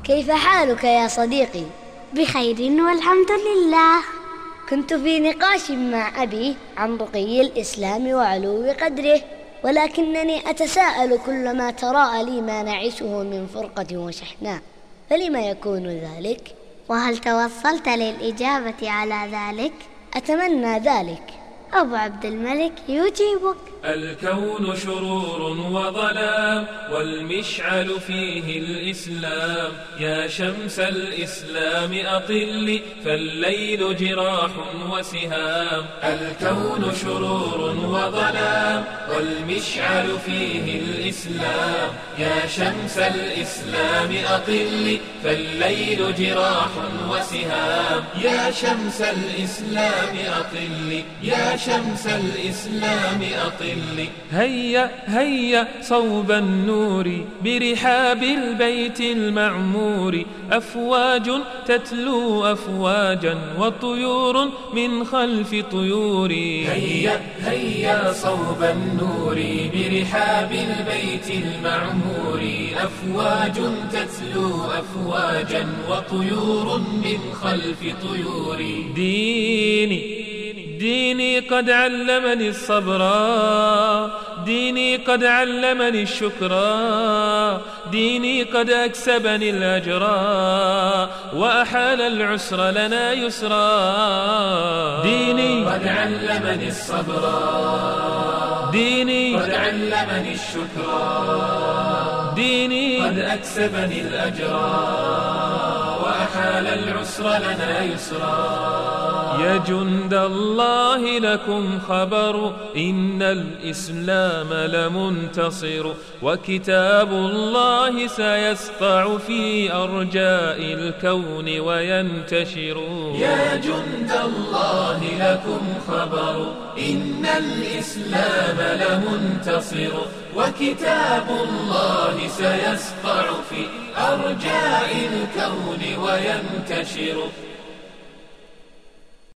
كيف حالك يا صديقي؟ بخير والحمد لله. كنت في نقاش مع أبي عن رقي الإسلام وعلو قدره، ولكنني أتساءل كلما تراءى لي ما نعيشه من فرقة وشحناء، فلما يكون ذلك؟ وهل توصلت للإجابة على ذلك؟ أتمنى ذلك. أبو عبد الملك يجيبك. الكون شرور وظلام، والمشعل فيه الإسلام. يا شمس الإسلام أطلي، فالليل جراح وسهام. الكون شرور وظلام، والمشعل فيه الإسلام. يا شمس الإسلام أطلي، فالليل جراح وسهام. يا شمس الإسلام أطلي، يا شمس الإسلام أطلي. هيا هيا صوب النور برحاب البيت المعمور. أفواج تتلو أفواجا، وطيور من خلف طيور. هيا هيا صوب النور برحاب البيت المعمور. أفواج تتلو أفواجا، وطيور من خلف طيور. ديني قد علمني الصبر، ديني قد علمني الشكر. ديني قد أكسبني الأجر، وأحال العسر لنا يسرا. ديني قد علمني الصبر، ديني قد علمني الشكر. ديني قد أكسبني الأجر، وأحال العسر لنا يسرا. يا جند الله لكم خبر، إن الإسلام لمنتصر. وكتاب الله سيسطع في أرجاء الكون وينتشر. يا جند الله لكم خبر، إن الإسلام لمنتصر. وكتاب الله سيسطع في أرجاء الكون وينتشر.